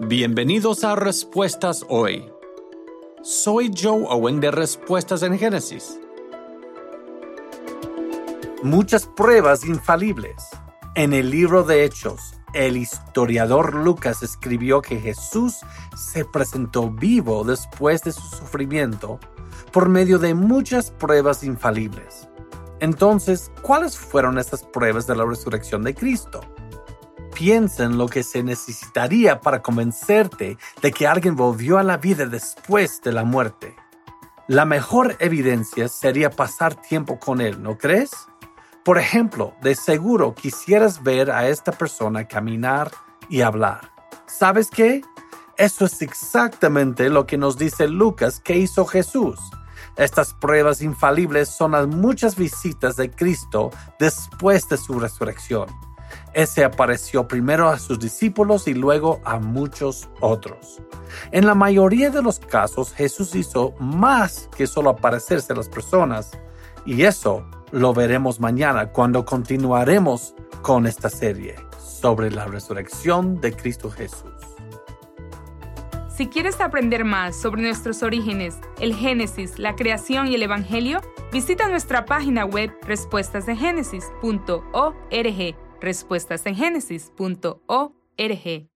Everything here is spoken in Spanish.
Bienvenidos a Respuestas Hoy. Soy Joe Owen de Respuestas en Génesis. Muchas pruebas infalibles. En el libro de Hechos, el historiador Lucas escribió que Jesús se presentó vivo después de su sufrimiento por medio de muchas pruebas infalibles. Entonces, ¿cuáles fueron estas pruebas de la resurrección de Cristo? Piensa en lo que se necesitaría para convencerte de que alguien volvió a la vida después de la muerte. La mejor evidencia sería pasar tiempo con él, ¿no crees? Por ejemplo, de seguro quisieras ver a esta persona caminar y hablar. ¿Sabes qué? Eso es exactamente lo que nos dice Lucas que hizo Jesús. Estas pruebas infalibles son las muchas visitas de Cristo después de su resurrección. Ese apareció primero a sus discípulos y luego a muchos otros. En la mayoría de los casos, Jesús hizo más que solo aparecerse a las personas, y eso lo veremos mañana cuando continuaremos con esta serie sobre la resurrección de Cristo Jesús. Si quieres aprender más sobre nuestros orígenes, el Génesis, la creación y el Evangelio, visita nuestra página web respuestasengenesis.org. respuestasengenesis.org